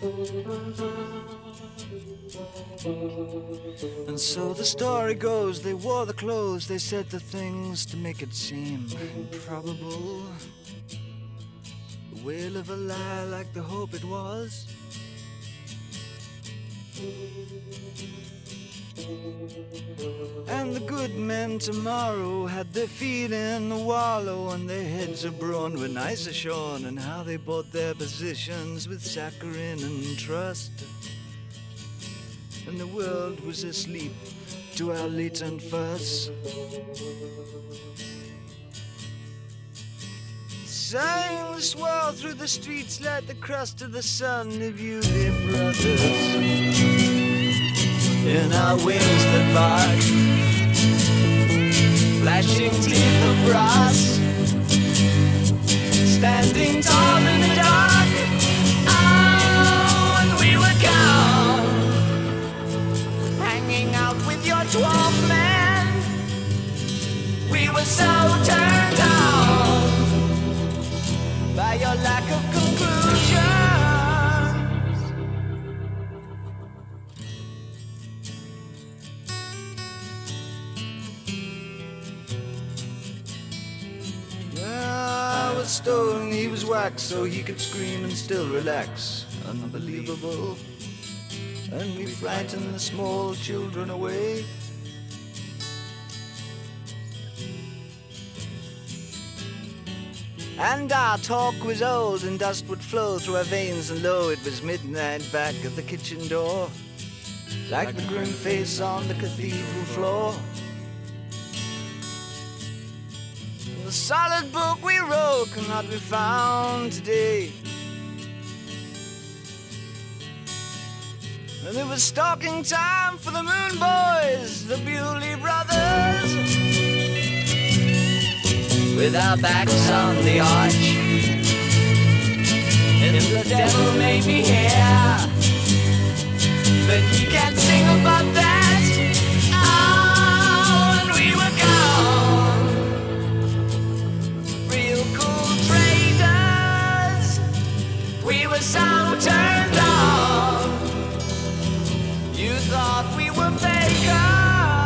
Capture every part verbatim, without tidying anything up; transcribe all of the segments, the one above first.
And so the story goes, they wore the clothes, they said the things to make it seem improbable. The wail of a lie like the hope it was. And the good men tomorrow had their feet in the wallow and their heads abroad when ice ashorn, and how they bought their positions with saccharine and trust. And the world was asleep to our latent fuss. Sang the swirl through the streets like the crust of the sun of you, dear brothers. In our wings that bark, flashing teeth of brass, standing tall in the dark. Oh, and we were gone, hanging out with your twelve men. We were so turned on by your lack of conclusion. Stone, he was wax, so he could scream and still relax. Unbelievable. And we frightened the small children away. And our talk was old, and dust would flow through our veins, and lo, it was midnight back at the kitchen door, like the grim face on the cathedral floor. The solid book we wrote cannot be found today. And it was stalking time for the Moon Boys, the Bewley Brothers, with our backs on the arch. And if the devil may be here, but he can't sing about that. Oh, and we were gone. Real cool traders, we were so turned on. You thought we were fakers.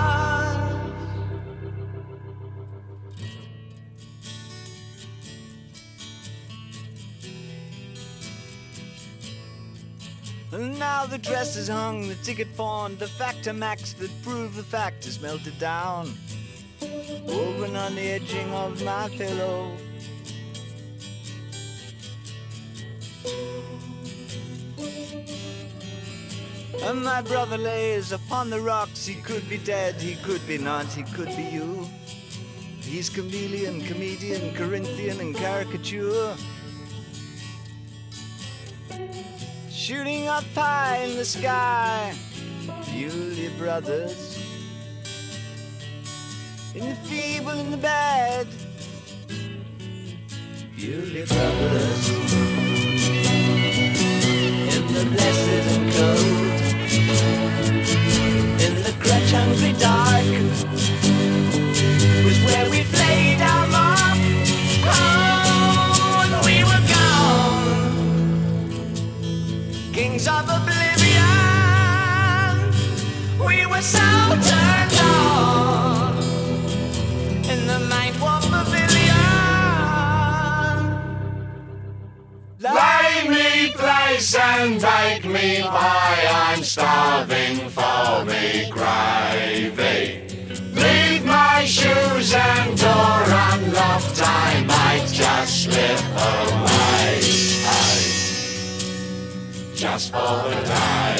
And now the dress is hung, the ticket pawned, the factor max that proved the fact is melted down, woven on the edging of my pillow. And my brother lays upon the rocks. He could be dead, he could be not, he could be you. He's chameleon, comedian, Corinthian, and caricature, shooting up high in the sky. Bewley Brothers, in the feeble and the bad. Bewley Brothers, in the blessed and cold, in the crutch-hungry dark, was where we played our mark. Oh, and we were gone, kings of oblivion. We were so turned on in the mind warp pavilion. Lay me place and bake me pie, I'm starving for me gravy. Leave my shoes and door unlocked, I might just slip away. Hey, just for the day.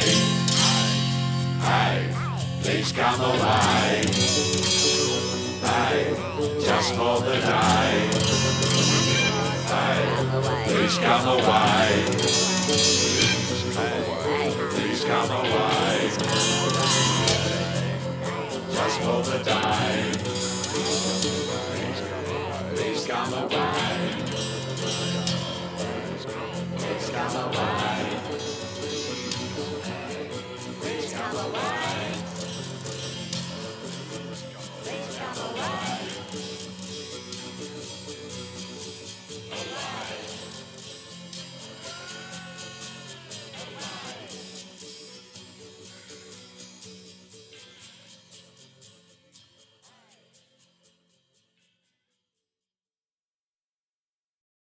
Hey, please come away. Hey, just for the day. Hey, please come away. Hey, please come away. Just for the day. Please come away. Please come away. Please come away.